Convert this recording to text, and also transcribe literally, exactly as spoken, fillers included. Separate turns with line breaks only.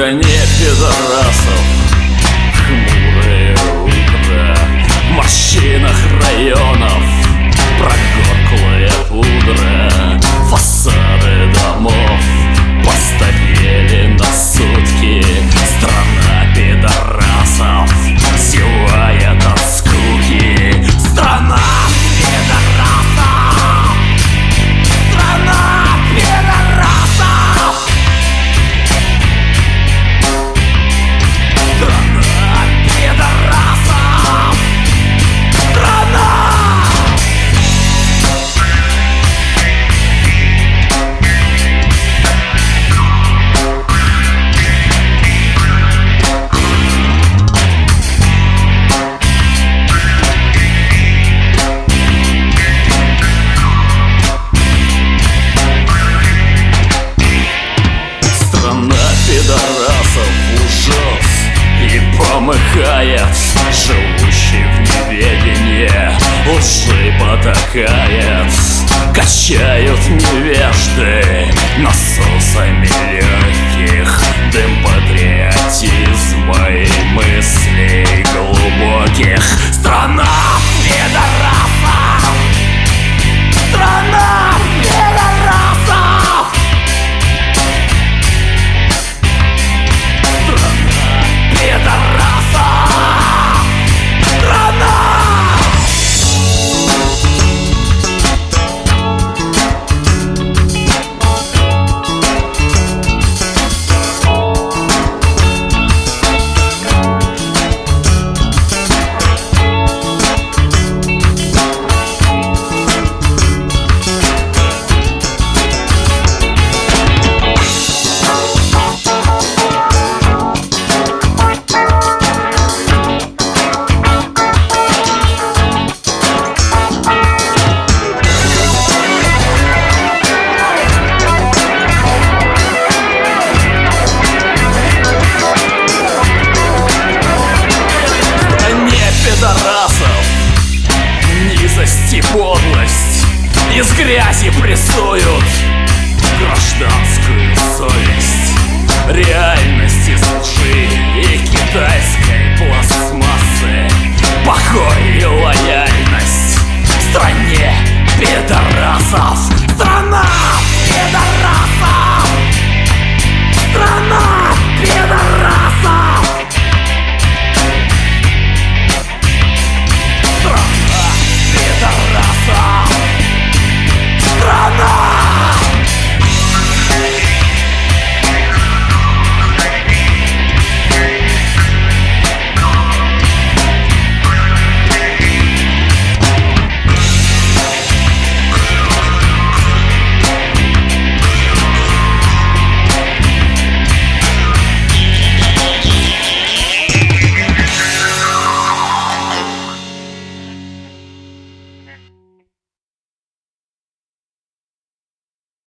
стране пидорасов хмурое утро, в морщинах районов прогорклая пудра, фасады домов постарели на сутки. Страна пидорасов зевает от скуки. Страна пидорасов, страна пидорасов, страна пидорасов, страна. Пидорасов ужас и помыхает, живущий в неведении лжи потакает. Качают невежды насосами легких, дым патриотизма и мыслей глубоких. Страна пидорасов, страна пидорасов, пидорасов, страна. Пидорасов низость и подлость из грязи прессуют гражданскую совесть. Реальность из лжи и китайской пластмассы, покой и лояльность в стране пидорасов.